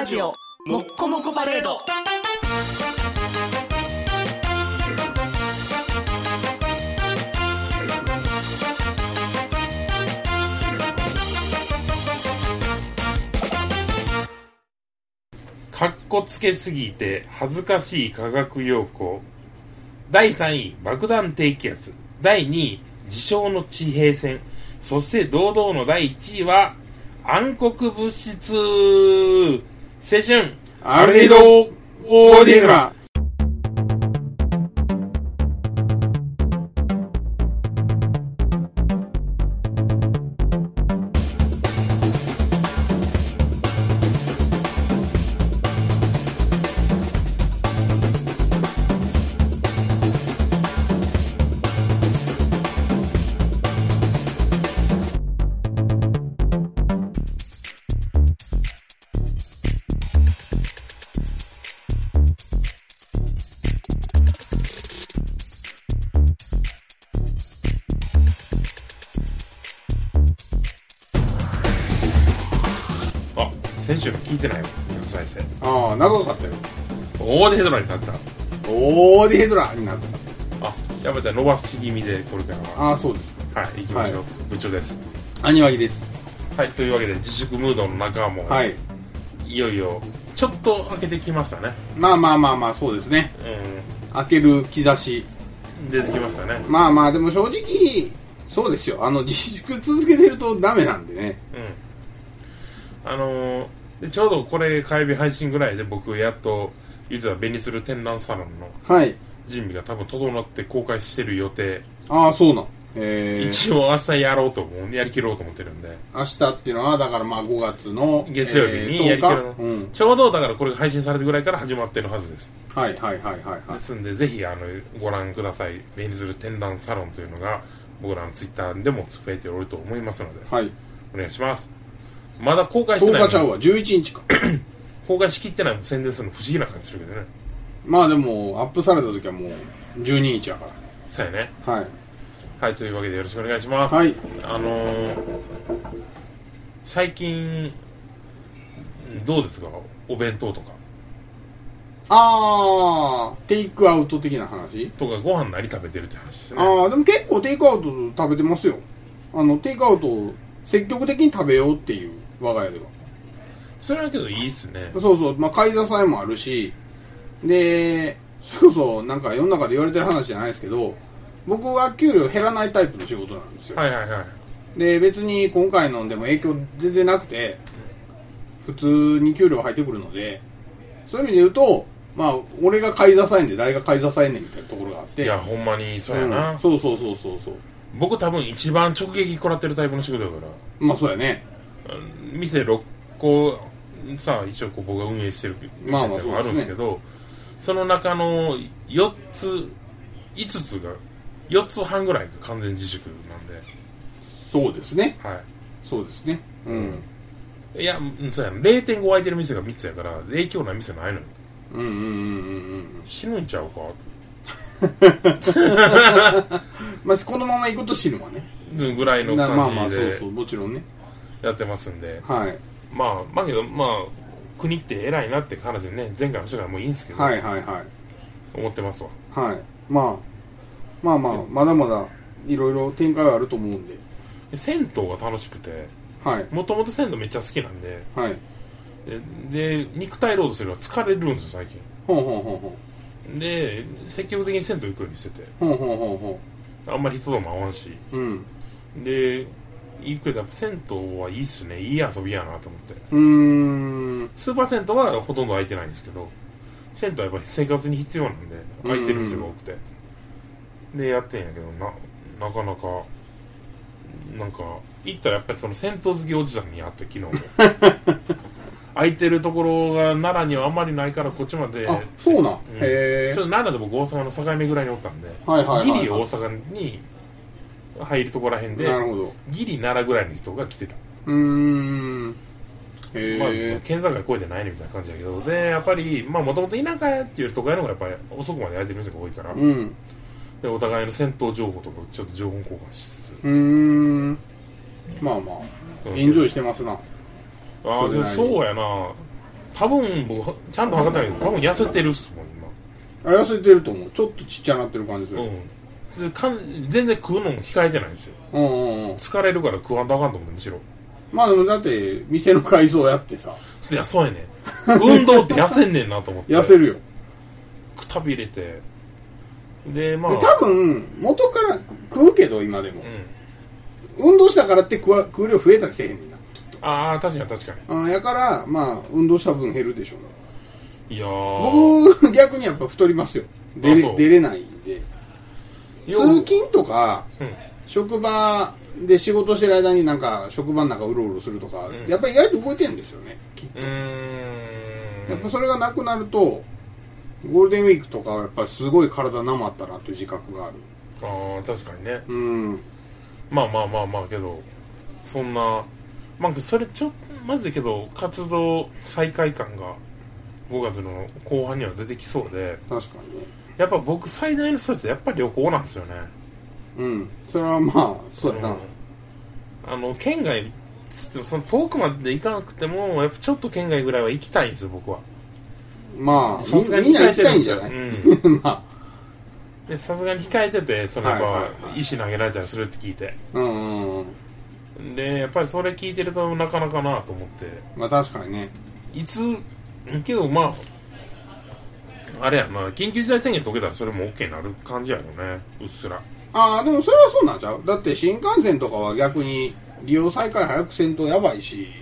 ラジオもっこもこパレード。 かっこつけすぎて恥ずかしい科学用語。第3位爆弾低気圧、第2位自称の地平線、そして堂々の第1位は暗黒物質。青春アルディド・オーディグラ。 先週の聞いてないよ、100再生。 ああ、長かったよ。 オーディヘドラになった。 オーディヘドラになった。 あ、やっぱり伸ばし気味でこれからは。 ああ、そうですか。 はい、行きましょう。部長です。 兄脇です。 はい、というわけで自粛ムードの中も、 はい、 いよいよちょっと開けてきましたね。 まあ、そうですね。開ける兆し出てきましたね。 まあでも正直そうですよ。自粛続けてるとダメなんでね。 でちょうどこれ火曜日配信ぐらいで僕やっと実は紅する展覧サロンの準備が多分整って公開してる予定。 ああ、そうなん。 一応明日やりきろうと思ってるんで。 明日っていうのはだから5月の月曜日にやりきる、ちょうどだからこれが配信されるぐらいから始まってるはずです。 はい。 ですんでぜひご覧ください。紅する展覧サロンというのが僕らのツイッターでもつぶやいておると思いますので、 はい、 お願いします。まだ公開してない 10日ちゃうわ、11日か公開しきってないの宣伝するの不思議な感じするけどね。 まあでもアップされた時はもう12日やから。 そうやね。 はい、 というわけでよろしくお願いします。 はい。 最近どうですか、お弁当とか。 テイクアウト的な話とかご飯何食べてるって話ですね。 でも結構テイクアウト食べてますよ。テイクアウトを積極的に食べようっていう我が家では。 それはけどいいっすね。 そう、買い支えもあるし、でそれこそなんか世の中で言われてる話じゃないですけど、僕は給料減らないタイプの仕事なんですよ。で別に今回のでも影響全然なくて普通に給料入ってくるので、そういう意味で言うと俺が買い支えんで誰が買い支えんねんみたいなところがあって。 いやほんまにそうやな。 そう僕多分一番直撃食らってるタイプの仕事だから。 そうやね。 店6個さ、一応僕が運営してる店ってのがあるんですけど、その中の4つ半ぐらいが完全自粛なんで。 そうですね。 はい。 そうですね。 いや、そうやな。0.5 空いてる店が3つやから影響ない店ないのよ。死ぬんちゃうかこのまま行くと死ぬわねぐらいの感じでもちろんねやってますんで、 はい。 けど国って偉いなって話でね、前回の人からもういいんですけど、思ってますわ。 はい。まだまだいろいろ展開はあると思うんで。 銭湯が楽しくて、もともと銭湯めっちゃ好きなんで、で肉体労働すれば疲れるんですよ最近。で積極的に銭湯行くようにしてて、あんまり人とも会わんし、で行くけどやっぱ銭湯はいいっすね。いい遊びやなと思って。スーパー銭湯はほとんど空いてないんですけど、銭湯はやっぱり生活に必要なんで空いてる店が多くて、でやってんやけどなかなかなんか行ったらやっぱりその銭湯好きおじさんに会って、昨日も空いてるところが奈良にはあんまりないからこっちまで。 そうなん。へえ。 ちょっと奈良で僕大阪の境目ぐらいにおったんで、ギリ大阪に入るところらへんで、ギリ奈良ぐらいの人が来てた。県境越えてないねみたいな感じだけど、でやっぱりもともと田舎やっていうとこやのがやっぱり遅くまでやってる店が多いから、でお互いの戦闘情報とかちょっと情報交換しつつ、 エンジョイしてますな。 でもそうやな。 多分僕ちゃんと測ってないけど多分痩せてるっすもん今。痩せてると思う。ちょっとちっちゃなってる感じする。 全然食うのも控えてないんですよ。疲れるから食わんとあかんと思うむしろ。 まあでもだって店の改装やってさ。 いやそうやね。運動って痩せんねんなと思って。 痩せるよ。 くたび入れて。でまあ多分元から食うけど今でも。運動したからって食う量増えたりせえへんねんな。 ああ確かに。 やからまあ運動した分減るでしょうね。 いや僕逆にやっぱ太りますよ。出れないんで。通勤とか、職場で仕事してる間になんか職場の中うろうろするとか、やっぱり意外と動いてるんですよね。きっと。やっぱそれがなくなるとゴールデンウィークとかはやっぱりすごい体なまったなという自覚がある。 ああ確かにね。まあけどそんな。まあ、それちょっとまずいけど活動再開感が5月の後半には出てきそうで確かにねやっぱ僕最大のストレスやっぱり旅行なんですよね。 それはまあそうやな、 県外その遠くまで行かなくてもやっぱちょっと県外ぐらいは行きたいんですよ僕は。 まあさすがにみんな行きたいんじゃないまあさすがに控えててそのやっぱ石投げられたりするって聞いてでやっぱりそれ聞いてるとなかなかなと思って。 まあ確かにね。 いつけどまああれやな緊急事態宣言解けたらそれも OK になる感じやろねうっすら。 でもそれはそうなんちゃう。だって新幹線とかは逆に利用再開早くせんとやばいし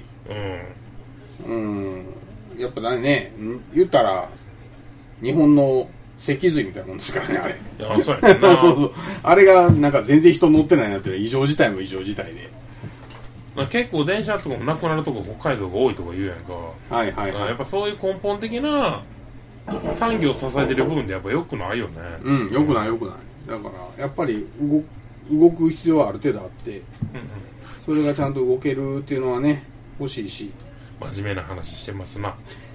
やっぱね言ったら日本の脊髄みたいなもんですからねあれ。 いやそうやねそうあれがなんか全然人乗ってないなって異常事態も異常事態で。 結構電車とかもなくなるとこ北海道が多いとか言うやんか。やっぱそういう根本的な産業を支えてる部分でやっぱ良くないよね。 良くないだからやっぱり動く必要はある程度あって、それがちゃんと動けるっていうのはね欲しいし。 真面目な話してますな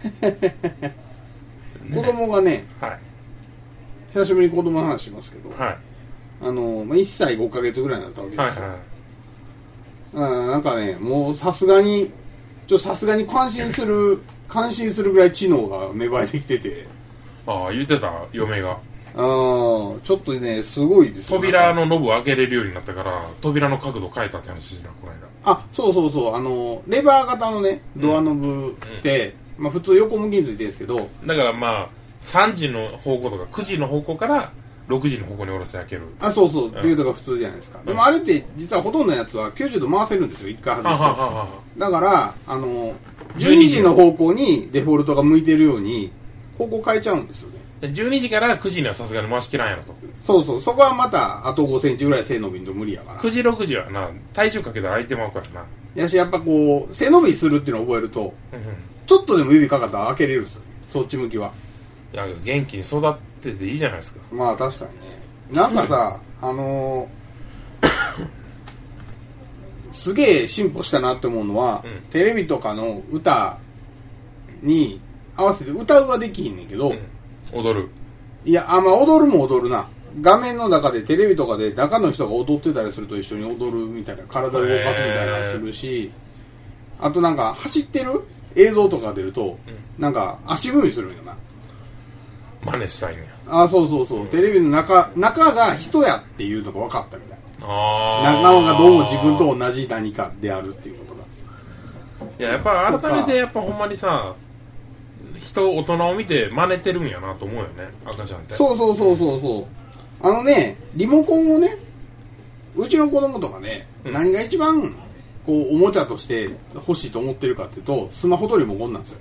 子供がね、久しぶりに子供の話しますけど、1歳5ヶ月ぐらいになったわけですよ。なんかね、もうさすがに感心するぐらい知能が芽生えてきてて。 言ってた嫁が。 ちょっとねすごいですよ。 扉のノブを開けれるようになったから扉の角度変えたって話してたこの間。 そうレバー型のねドアノブって、まあ普通横向きについてるんですけど、 だからまあ3時の方向とか9時の方向から6時の方向に下ろして開ける。 そうっていうのが普通じゃないですか。でもあれって実はほとんどのやつは90度回せるんですよ、一回外して。だから12時の方向にデフォルトが向いてるように方向変えちゃうんですよね。 12時から9時にはさすがに回しきらんやろと。 そこはまたあと5センチぐらい背伸びんと無理やから。 9時6時はな体重かけたら空いてまうからな。 やしやっぱこう背伸びするっていうのを覚えると、ちょっとでも指かかったら開けれるんですよね、そっち向きは。 いや元気に育ってていいじゃないですか。 まあ確かにね。なんかさ、すげえ進歩したなって思うのは、テレビとかの歌に合わせて歌うはできひんねんけど、 踊る。 いや、まあ踊るも踊るな。画面の中でテレビとかで中の人が踊ってたりすると一緒に踊るみたいな、体を動かすみたいなのするし、あとなんか走ってる映像とか出ると、なんか足踏みするんよな。 真似したいね。 テレビの中が人やっていうのが分かったみたいな。中がどうも自分と同じ何かであるっていうことが。 いや、やっぱ改めてやっぱほんまにさ、大人を見て真似てるんやなと思うよね、赤ちゃんって。 そうリモコンをね、うちの子供とかね、何が一番こうおもちゃとして欲しいと思ってるかっていうと、スマホとリモコンなんですよ。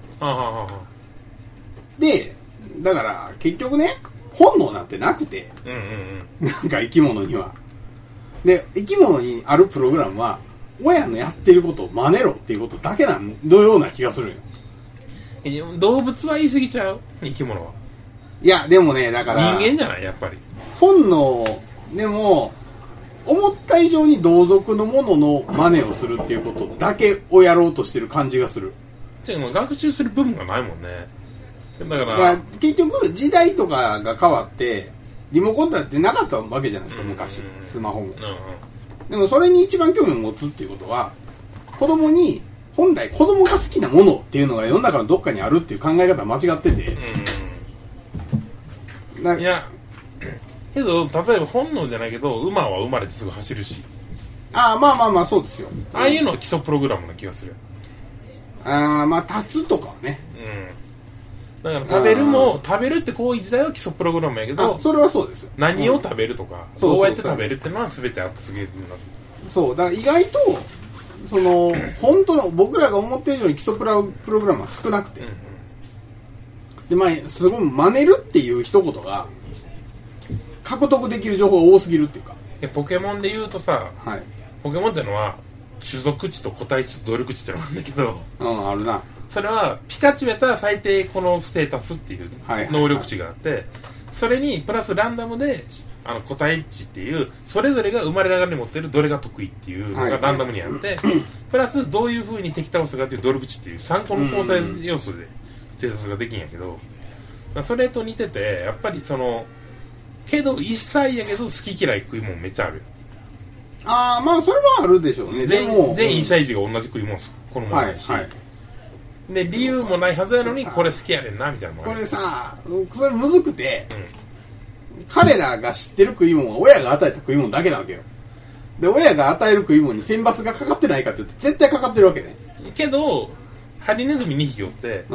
でだから結局ね、本能なんてなくて、なんか生き物には。で生き物にあるプログラムは親のやってることを真似ろっていうことだけのような気がするよ。 動物は言い過ぎちゃう、生き物は。 いやでもね、だから人間じゃないやっぱり。 本能でも思った以上に同族のものの真似をするっていうことだけをやろうとしてる感じがする。 学習する部分がないもんね。だから結局時代とかが変わってリモコンだってなかったわけじゃないですか、昔スマホも。でもそれに一番興味を持つっていうことは、子供に本来子供が好きなものっていうのが世の中のどっかにあるっていう考え方は間違ってて、 いやけど例えば本能じゃないけど馬は生まれてすぐ走るし、 まあそうですよ。 ああいうのは基礎プログラムな気がする。 まあ立つとかはね、 だから食べるって行為自体は基礎プログラムやけど、 それはそうですよ。 何を食べるとか、どうやって食べるっていうのは全てあってすげえな。 そうだから意外とその本当の僕らが思っている以上に基礎プログラムは少なくて、でまあすごい真似るっていう一言が獲得できる情報が多すぎるっていうか。 ポケモンで言うとさ、ポケモンってのは種族値と個体値と努力値ってのがあるんだけど、 あるな。 それはピカチュウやったら最低このステータスっていう能力値があって、それにプラスランダムで個体値っていうそれぞれが生まれながらに持ってるどれが得意っていうのがランダムにあって、プラスどういう風に敵倒すかっていう努力値っていう3個の構成要素でステータスができんやけど、それと似ててやっぱりそのけど1歳やけど好き嫌い食い物めっちゃあるよ。 まあそれはあるでしょうね。 全1歳児が同じ食い物好むもないし、で理由もないはずやのにこれ好きやねんなみたいなもん。 これさ、それむずくて、彼らが知ってる食い物は親が与えた食い物だけなわけよ。で親が与える食い物に選抜がかかってないかって言って絶対かかってるわけね。 けどハリネズミ2匹おって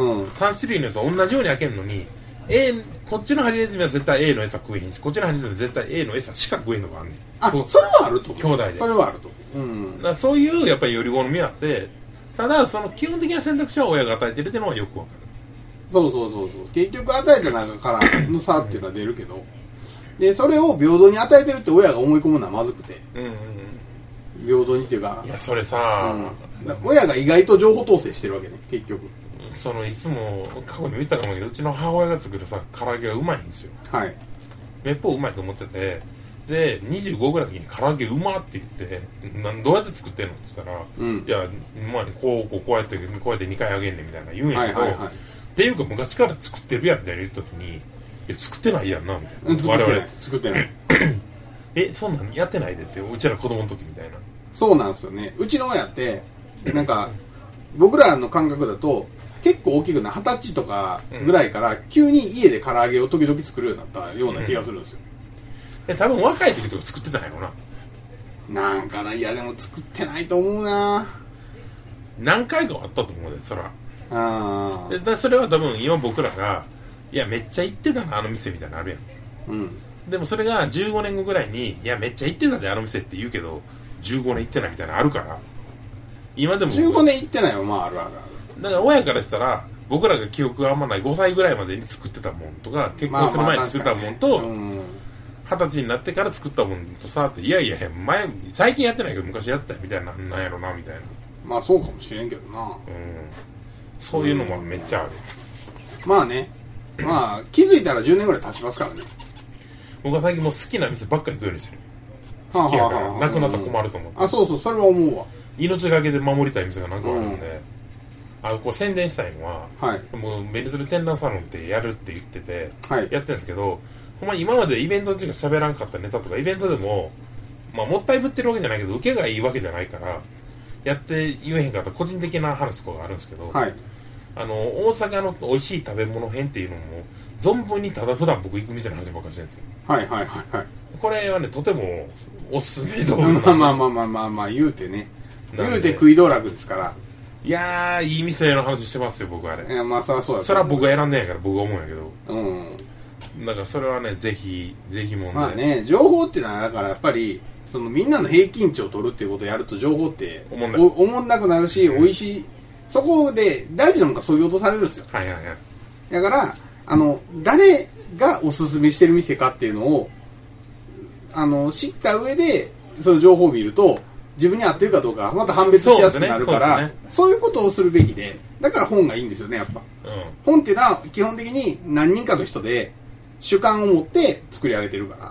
、3種類のやつは同じように開けるのにこっちのハリネズミは絶対 A の餌食えへんし、こっちのハリネズミは絶対 A の餌しか食えんのがあんねん。 それはあると思う。 兄弟で。 それはあると思う。だからそういうやっぱりより好みあって、ただその基本的な選択肢は親が与えてるっていうのはよくわかる。 そう結局与えた中からの差っていうのは出るけど、でそれを平等に与えてるって親が思い込むのはまずくて、平等にっていうか、 いやそれさ、 親が意外と情報統制してるわけね結局。 いつも過去にも言ったかもけど、うちの母親が作るさ唐揚げがうまいんですよ。めっぽううまいと思ってて、で25ぐらいの時に唐揚げうまって言ってどうやって作ってんのって言ったら、いやまあこうやって2回揚げんねんみたいな言うんやけど、っていうか昔から作ってるやんみたいな言った時に、いや作ってないやんなみたいな。我々 作ってないそんなんやってないでって、うちら子供の時みたいな。 そうなんですよね。うちの親ってなんか僕らの感覚だと結構大きくな20歳とかぐらいから急に家で唐揚げを時々作るようになったような気がするんですよ。 多分若い時とか作ってたんやろな。なんかな、いやでも作ってないと思うな。 何回かはあったと思うで、そら。それは多分今僕らがいやめっちゃ行ってたなあの店みたいなのあるやん。でもそれが15年後ぐらいにいやめっちゃ行ってたであの店って言うけど15年行ってないみたいなのあるから、今でも 15年行ってないはまあある。 だから親からしたら僕らが記憶があんまない5歳ぐらいまでに作ってたもんとか、結婚する前に作ったもんと、20歳になってから作ったもんとさって、いや最近やってないけど昔やってたよみたいな、なんやろなみたいな。 まあそうかもしれんけどな。 そういうのもめっちゃある。 まあね、まあ気づいたら10年ぐらい経ちますからね。 僕は最近もう好きな店ばっかり行くようにしてる。好きやからなくなったら困ると思って。 そうそれは思うわ。 命がけで守りたい店が何個あるんで、こう宣伝したいのは、もうメルズル展覧サロンってやるって言ってて、やってるんですけど、ほんま今までイベントでしか喋らんかったネタとか、イベントでも、まあもったいぶってるわけじゃないけど、受けがいいわけじゃないから、やって言えへんかった個人的な話とかがあるんですけど、大阪の美味しい食べ物編っていうのも、存分にただ普段僕行く店の話ばっかりしてるんですよ。これはね、とてもおすすめ動画。 まあ言うてね。言うて食い道楽ですから。 いやー、いい店の話してますよ、僕あれ。 いや、まあそりゃそうだ。 それは僕が選んでんやから僕が思うんやけど。だからそれはね、ぜひもんで。 まあね、情報っていうのは、だからやっぱり、そのみんなの平均値を取るっていうことをやると情報って思んなくなるし、美味しい。そこで大事なのがそういう落とされるんですよ。だから、誰がおすすめしてる店かっていうのを、知った上で、その情報を見ると、自分に合ってるかどうかまた判別しやすくなるから、そういうことをするべきで、だから本がいいんですよね、やっぱ。本っていうのは基本的に何人かの人で主観を持って作り上げてるから。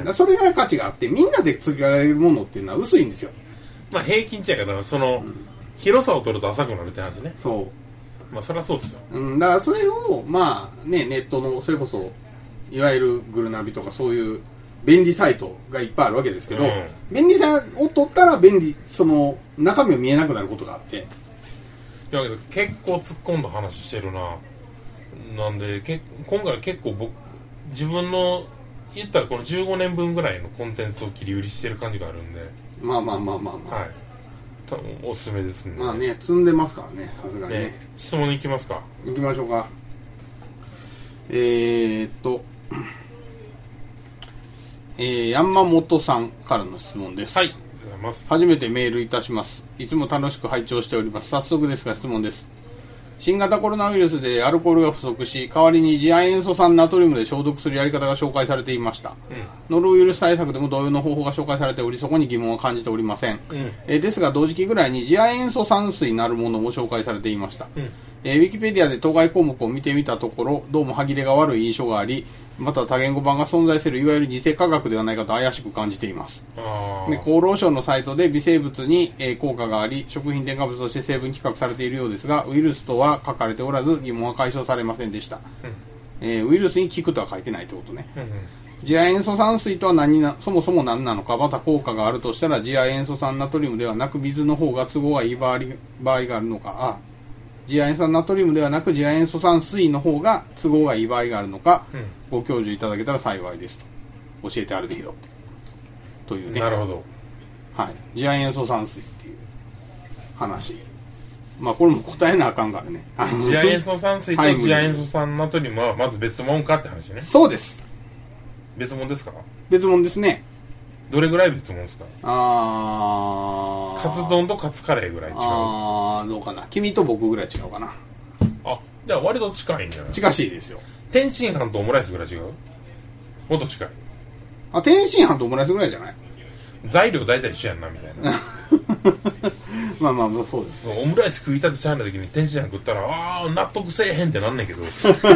それが価値があって、みんなで作り上げるものっていうのは薄いんですよ。 まあ平均値やから、その、広さを取ると浅くなるって話ね。 そう。 まあそりゃそうですよ。 だからそれを、まあね、ネットの、それこそ、いわゆるグルナビとかそういう、便利サイトがいっぱいあるわけですけど、便利さを取ったらその中身を見えなくなることがあって、 やけど結構突っ込んだ話してるな。なんで今回結構自分の言ったらこの15年分ぐらいのコンテンツを切り売りしてる感じがあるんで、 まあはいおすすめですね。 まあね、積んでますからね、さすがにね。 質問に行きますか。 行きましょうか。山本さんからの質問です。 はい、ありがとうございます。 初めてメールいたします。いつも楽しく拝聴しております。早速ですが質問です。新型コロナウイルスでアルコールが不足し、代わりに次亜塩素酸ナトリウムで消毒するやり方が紹介されていました。ノロウイルス対策でも同様の方法が紹介されており、そこに疑問は感じておりません。ですが同時期ぐらいに次亜塩素酸水なるものも紹介されていました。ウィキペディアで当該項目を見てみたところ、どうも歯切れが悪い印象があり、また多言語版が存在するいわゆる偽科学ではないかと怪しく感じています。で、厚労省のサイトで微生物に効果があり、食品添加物として成分規格されているようですが、ウイルスとは書かれておらず疑問は解消されませんでした。ウイルスに効くとは書いてないってことね。次亜塩素酸水とはそもそも何なのか、また効果があるとしたら次亜塩素酸ナトリウムではなく水の方が都合がいい場合があるのか、次亜塩素酸ナトリウムではなく次亜塩素酸水の方が都合がいい場合があるのか、ご教授いただけたら幸いですと教えてあるでよというね。 なるほど。 はい、次亜塩素酸水っていう話。まあこれも答えなあかんからね。 次亜塩素酸水と次亜塩素酸ナトリウムはまず別物かって話ね。 そうです。 別物ですか？ 別物ですね。 どれぐらい別物ですか？カツ丼とカツカレーぐらい違う。 どうかな。君と僕ぐらい違うかな。 じゃあ割と近いんじゃない？ 近しいですよ。 天津飯とオムライスぐらい違う？もっと近い。 天津飯とオムライスぐらいじゃない？ 材料大体一緒やんなみたいな。 まあそうです、 オムライス食いたてちゃうな時に天津飯食ったら納得せえへんってなんねんけど。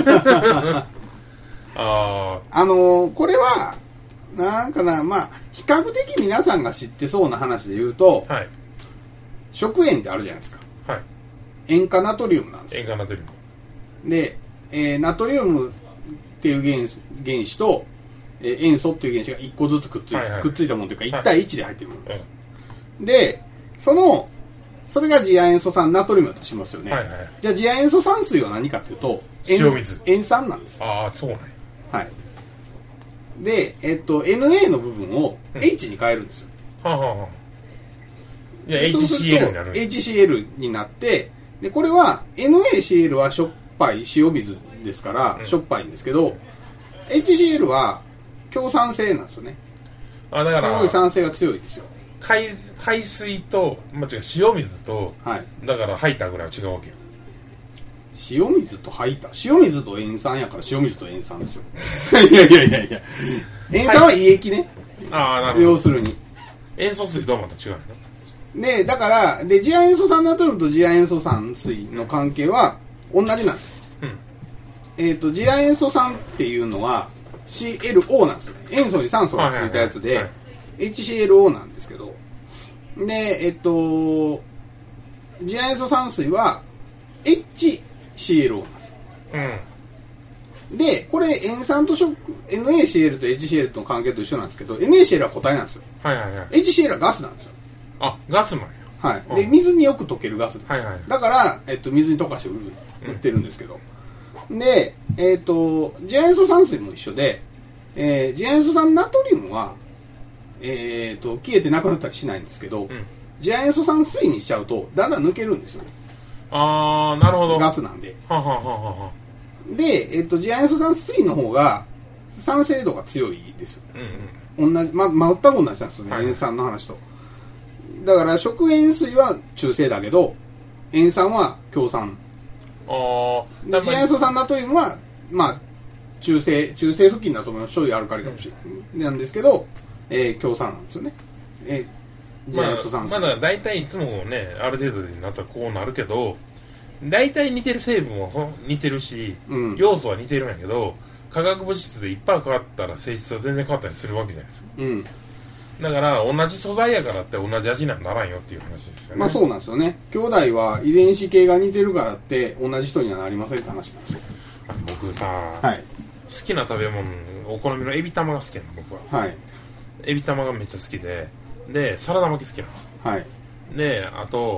これはなんかな、まあ比較的皆さんが知ってそうな話で言うと、食塩ってあるじゃないですか。塩化ナトリウムなんですよ。 塩化ナトリウムで、ナトリウムっていう原子と、塩素っていう原子が1個ずつくっついたものというか1対1で入ってるものです。で、それが次亜塩素酸ナトリウムだとしますよね。じゃあ次亜塩素酸水は何かというと塩水。 塩酸なんです。 そうね。 はい。で、Na の部分を H に変えるんですよ。 いや、HCl になる。 HCl になって、で、これは NaCl はしょっぱい塩水ですから、しょっぱいんですけど、HCl は強酸性なんですよね。 だからすごい酸性が強いですよ。 海水と、塩水と、だから吐いたぐらいは違うわけよ。 塩水と吐いた。塩水と塩酸やから塩水と塩酸ですよ。いや。塩酸は胃液ね。 なるほど。 要するに。 塩素水とはまた違うの。で、だから、次亜塩素酸ナトリウムと次亜塩素酸水の関係は同じなんです。次亜塩素酸っていうのは CLO なんですよね。塩素に酸素がついたやつで、HCLO なんですけど。で、次亜塩素酸水は HCLO なんです。で、これ塩酸とNaCl と HCl との関係と一緒なんですけど、NaCl は固体なんですよ。HCl はガスなんですよ。 ガスなんや。で、水によく溶けるガスです。だから、水に溶かして売ってるんですけど。で、次亜塩素酸水も一緒で、次亜塩素酸ナトリウムは、消えてなくなったりしないんですけど、次亜塩素酸水にしちゃうと、だんだん抜けるんですよね。 なるほど。 ガスなんで。で、次亜塩素酸水の方が、酸性度が強いです。同じ、全く同じなんですよね、塩酸の話と。だから、食塩水は中性だけど、塩酸は強酸。次亜塩素酸ナトリウムは、中性付近だと思います。醤油アルカリかもしれない。なんですけど、強酸なんですよね。次亜塩素酸水。 だ大体いつもね、ある程度になったらこうなるけど、大体似てる成分も似てるし、要素は似てるんやけど、化学物質でいっぱい変わったら性質は全然変わったりするわけじゃないですか。だから同じ素材やからって同じ味にはならんよっていう話ですよね。 そうなんですよね。兄弟は遺伝子系が似てるからって同じ人にはなりませんって話なんですよ。 僕さ、好きな食べ物、お好みのエビ玉が好きなの僕は。エビ玉がめっちゃ好きで、サラダ巻き好きなんです。で、あと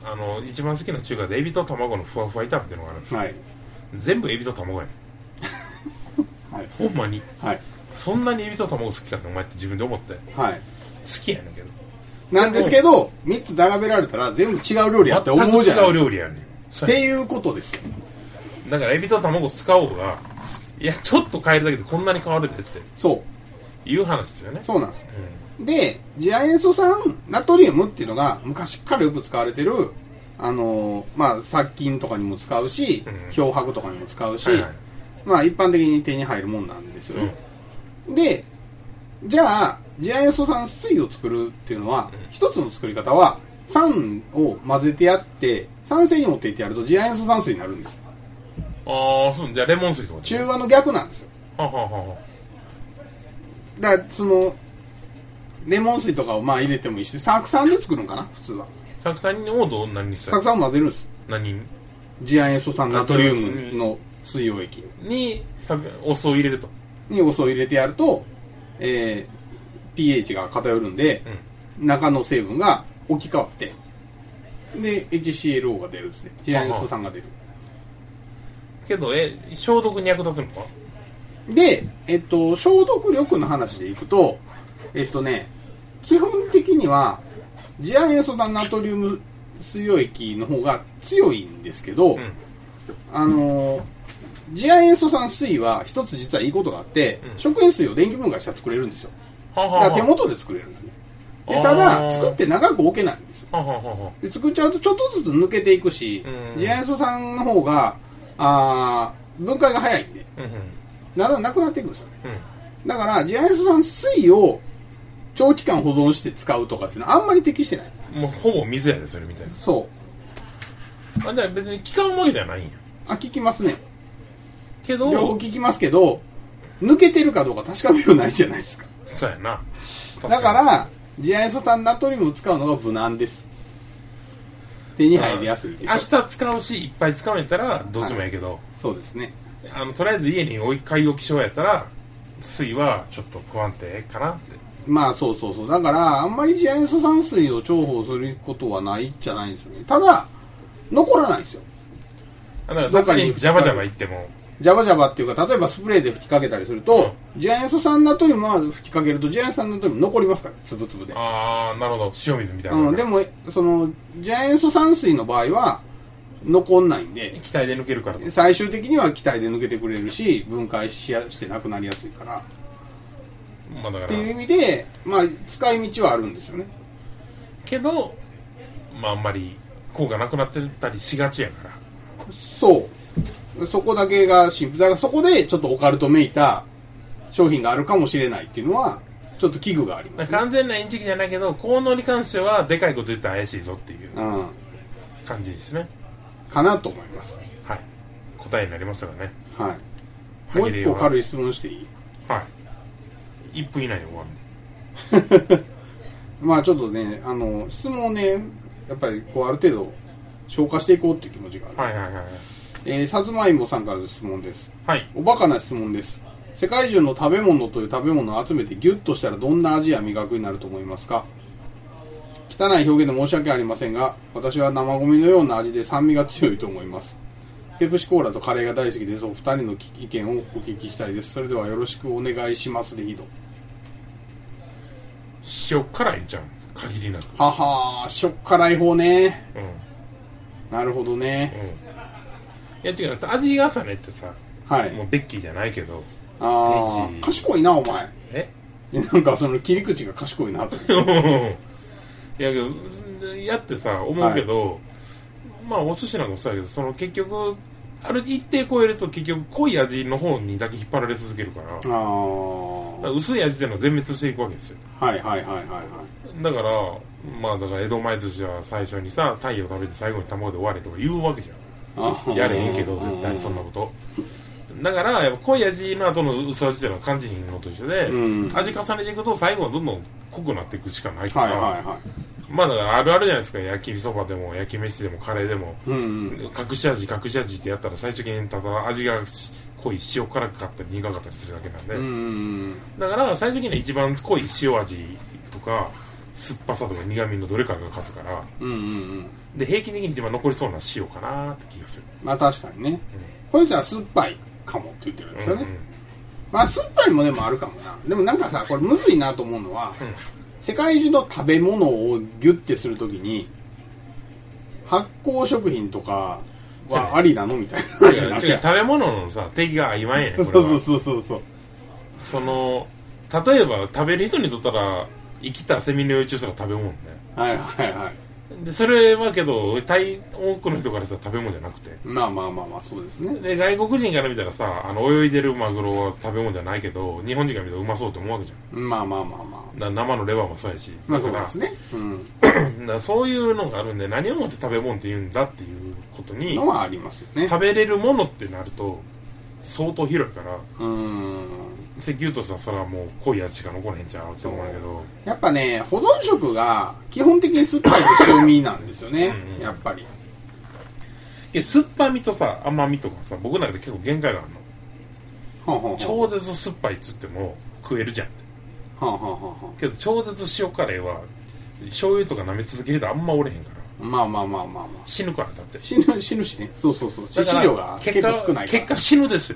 一番好きな中華でエビと卵のふわふわ炒めっていうのがあるんですよ、はい、全部エビと卵やねん、はい、ほんまに、はい、そんなにエビと卵好きかってお前って自分で思って、はい、好きやねんけどなんですけど3つ並べられたら全部違う料理やって思うじゃないですか。 違う料理やねんっていうことですよ。 だからエビと卵使おうがいやちょっと変えるだけでこんなに変わるでってそういう話ですよね。 そうなんです、うん、で次亜塩素酸ナトリウムっていうのが昔からよく使われてるまあ殺菌とかにも使うし、漂白とかにも使うし、はいはい、まあ一般的に手に入るもんなんですよね、うん、でじゃあ次亜塩素酸水を作るっていうのは、一つの作り方は酸を混ぜてやって酸性に持っていってやると次亜塩素酸水になるんです。 ああ、そうじゃあレモン水とか中和の逆なんですよ。はははは。だからそのレモン水とかをまあ入れてもいいし、酢酸で作るのかな普通は。 酢酸を何にする？ 酢酸を混ぜるんです。 何に？ 次亜塩素酸ナトリウムの水溶液にお酢を入れると。 にお酢を入れてやると、pH が偏るんで、うん、中の成分が置き換わってで HClO が出るんですね。次亜塩素酸が出る。 けど消毒に役立つのか？ で消毒力の話でいくと基本的には次亜塩素酸ナトリウム水溶液の方が強いんですけど、うん、次亜塩素酸水は一つ実はいいことがあって、うん、食塩水を電気分解したら作れるんですよ。だから手元で作れるんですね。でただ作って長く置けないんです。で作っちゃうとちょっとずつ抜けていくし、次亜塩素酸の方が分解が早いんで、だんだんなくなっていくんですよね、うん、だから次亜塩素酸水を長期間保存して使うとかっていうのはあんまり適してない。 もうほぼ水やでそれみたいな。 そうじゃあ別に効かんわけではないんや。 効きますね。 けど両方効きますけど抜けてるかどうか確かめようないじゃないですか。 そうやな。 だから次亜塩素酸ナトリウムを使うのが無難です。手に入りやすいでしょ。 明日使うしいっぱい使うんやったらどっちもやけど、はい、 そうですね。 とりあえず家に買い置きしようやったら水はちょっと不安定かなって。 まあそうだからあんまり次亜塩素酸水を重宝することはないじゃないんですよね。ただ残らないんですよ。 だから中にジャバジャバいってもジャバジャバっていうか例えばスプレーで吹きかけたりすると、次亜塩素酸ナトリウムは吹きかけると次亜塩素酸ナトリウム残りますからつぶつぶで。 ああなるほど。塩水みたいな、 でもその次亜塩素酸水の場合は残んないんで気体で抜けるから最終的には気体で抜けてくれるし分解してなくなりやすいから、だからっていう意味でまあ使い道はあるんですよね。 けどまああんまり効果なくなってたりしがちやから。 そこだけがシンプルだからそこでちょっとオカルトめいた商品があるかもしれないっていうのはちょっと危惧があります、 ね、完全なインチキじゃないけど効能に関してはでかいこと言ったら怪しいぞっていう感じですね、 かなと思います。 はい答えになりますからね。 はいもう一個軽い質問していい？ はい1分以内に終わるまあちょっとね質問をねやっぱりこうある程度消化していこうっていう気持ちがある。さつまいもさんからの質問です。 はい。 おバカな質問です。世界中の食べ物という食べ物を集めてギュッとしたらどんな味や味覚になると思いますか？汚い表現で申し訳ありませんが、私は生ゴミのような味で酸味が強いと思います。ペプシコーラとカレーが大好きです。お二人の意見をお聞きしたいです。それではよろしくお願いしますでいいの。 塩辛いんじゃん限りなく。 ははー、塩辛い方ね。なるほどね。 いや違う、味重ねってさ、 はい、 もうベッキーじゃないけど、 賢いなお前。なんかその切り口が賢いなといやけどやってさ思うけど、はい、まあお寿司なんかもそうやけど、その結局ある一定超えると結局濃い味の方にだけ引っ張られ続けるから、だから薄い味っていうのは全滅していくわけですよ。だからまあだから江戸前寿司は最初にさ鯛を食べて最後に卵で終われとか言うわけじゃん。やれへんけど絶対そんなこと。だからやっぱ濃い味の後の薄味っていうのは感じひんのと一緒で、味重ねていくと最後はどんどん濃くなっていくしかないから、まあだからあるあるじゃないですか。焼きそばでも焼き飯でもカレーでも、隠し味ってやったら最終的にただ味が濃い塩辛かったり苦かったりするだけなんで、だから最終的には一番濃い塩味とか酸っぱさとか苦味のどれかが勝つから、で平均的に一番残りそうな塩かなって気がする。 まあ確かにね、これじゃあ酸っぱいかもって言ってるんですよね、まあ酸っぱいもでもあるかもな。でもなんかさ、これむずいなと思うのは、世界中の食べ物をギュッてするときに発酵食品とかはありなのみたいな。 違う食べ物のさ定義が曖昧やねん。 そうその例えば食べる人にとったら生きたセミの幼虫とか食べ物ね。 はいでそれはけど多くの人からしたら食べ物じゃなくて、 まあそうですね。 で外国人から見たらさ、泳いでるマグロは食べ物じゃないけど日本人から見たらうまそうと思うわけじゃん。 まあ生のレバーもそうやし、 だから、そうですね、 だからそういうのがあるんで、何をもって食べ物って言うんだっていうことにのはありますよね。 食べれるものってなると相当広いから、石油としたらそれはもう濃い味しか残らへんちゃうって思うんだけど、 やっぱね、保存食が基本的に酸っぱいと塩味なんですよねやっぱり。 酸っぱみとさ甘みとかさ、僕の中で結構限界があるの。超絶酸っぱいっつっても食えるじゃんって。けど超絶塩カレーは醤油とか舐め続けるとあんまおれへんから、まあ死ぬから。だって死ぬしね。そう致死量が結構少ないから結果死ぬですよ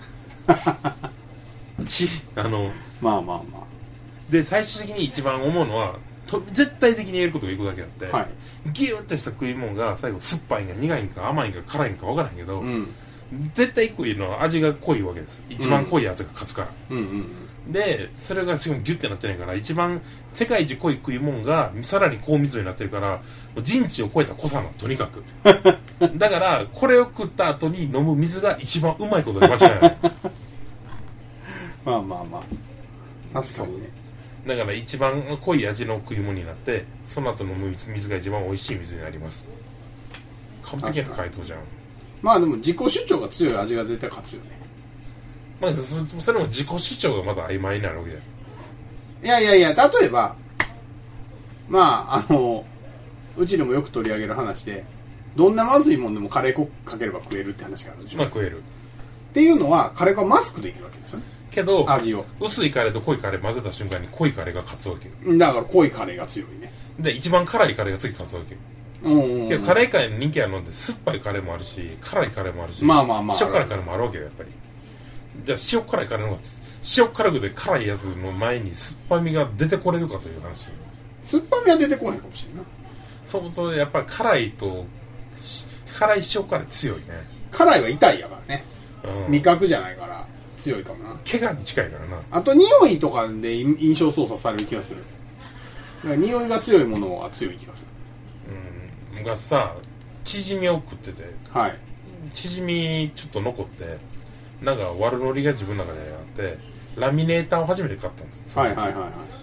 まあで最終的に一番思うのは絶対的に言えることがいくだけあって、ギューッとした食い物が最後酸っぱいんか苦いんか甘いんか辛いんか分からへんけど、絶対一個言えるのは味が濃いわけです。一番濃いやつが勝つから、でそれがしかもギュッてなってないから、一番世界一濃い食い物がさらに高密度になってるから、人知を超えた濃さなの、とにかくだからこれを食った後に飲む水が一番うまいことで間違いないまあ確かにね。 だから一番濃い味の食い物になって、その後飲む水が一番美味しい水になります。完璧な回答じゃん。 まあでも自己主張が強い味が絶対勝つよね。 まあそれも自己主張がまだ曖昧になるわけじゃん。 いや例えばまあうちでもよく取り上げる話で、どんなまずいもんでもカレー粉かければ食えるって話があるでしょ。 まあ食えるっていうのは、カレー粉はマスクできるわけですよね。 けど味を薄いカレーと濃いカレー混ぜた瞬間に濃いカレーが勝つわけよ。 だから濃いカレーが強いね。 で一番辛いカレーが次勝つわけよ。けどカレー界の人気あるのって酸っぱいカレーもあるし、辛いカレーもあるし、 塩辛いカレーもあるわけよやっぱり。じゃあ塩辛いカレーの方が塩辛くで辛いやつの前に酸っぱみが出てこれるかという話。 酸っぱみは出てこないかもしれない。 そうやっぱり辛い塩辛い強いね。 辛いは痛いやからね、味覚じゃないから強いかもな。 怪我に近いからな。 あと匂いとかで印象操作される気がする。だから匂いが強いものは強い気がする。 昔さチヂミを食ってて、チヂミちょっと残って、なんか悪ノリが自分の中であって、ラミネーターを初めて買ったんです。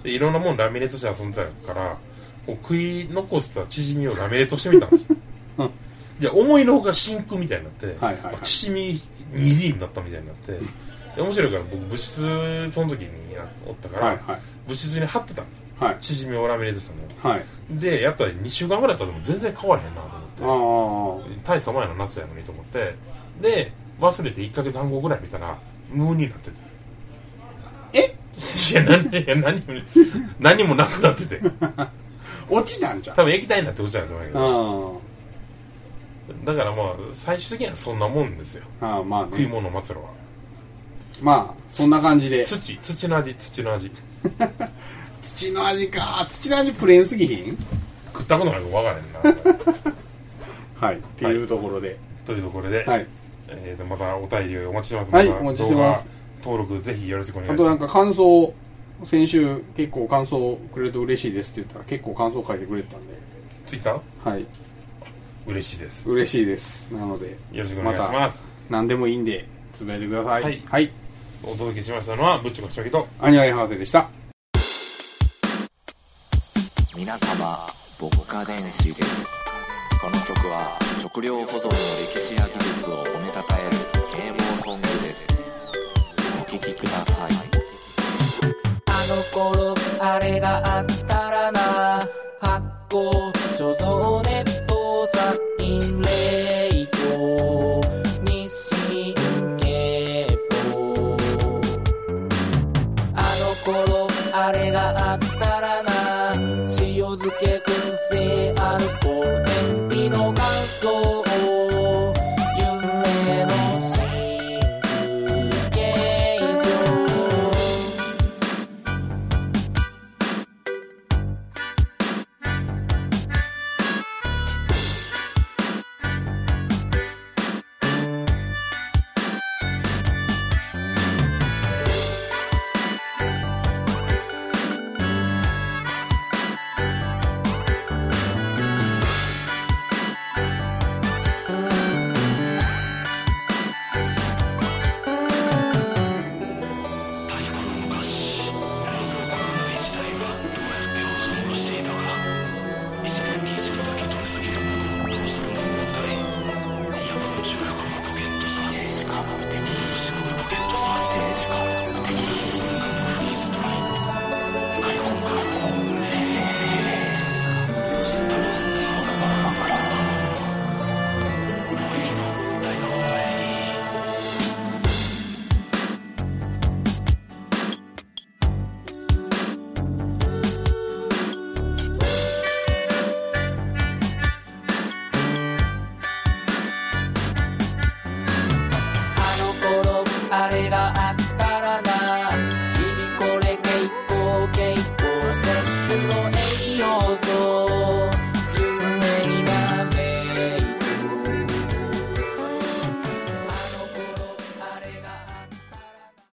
でいろんなもんラミネートして遊んでたから、こう食い残したチヂミをラミネートしてみたんですよじゃあ思いのほか真空みたいになって、チヂミ 2D になったみたいになって、面白いから僕物質その時におったから、物質に貼ってたんですよ、チヂミをラミネートしたの、でやったら2週間ぐらい経っても全然変わらへんなと思って、大した前の夏やのにと思って、で忘れて1ヶ月半後ぐらい見たら無になってて、いや何もなくなってて落ちたんじゃん。 多分液体になって落ちたんだと思うけど、だからまあ最終的にはそんなもんですよ。食い物祭りはまあそんな感じで。 土の味土の味か。土の味プレーンすぎひん。 食ったことないか分からへんなはいっていうところで、 またお便りをお待ちしてます。 お待ちしてます。 登録ぜひよろしくお願いします。 あとなんか感想、先週結構感想くれると嬉しいですって言ったら結構感想書いてくれてたんで。 ツイッター？ はい。 嬉しいです。 嬉しいです。なのでよろしくお願いします。 何でもいいんでつぶやいてください。はい。 お届けしましたのはぶっちょこしょきとアニワイハーセでした。 皆様牧歌電子です。この曲は食料保存の歴史や技術を褒めたたえる名簿ソングです。お聴きください。 あの頃あれがあったらな、発酵貯蔵ネット殺菌冷凍日清経法、あの頃あれがあったらな、 性アルコール天日の乾燥夢のシンク形状あれがあったらな日々これ傾向摂取の栄養素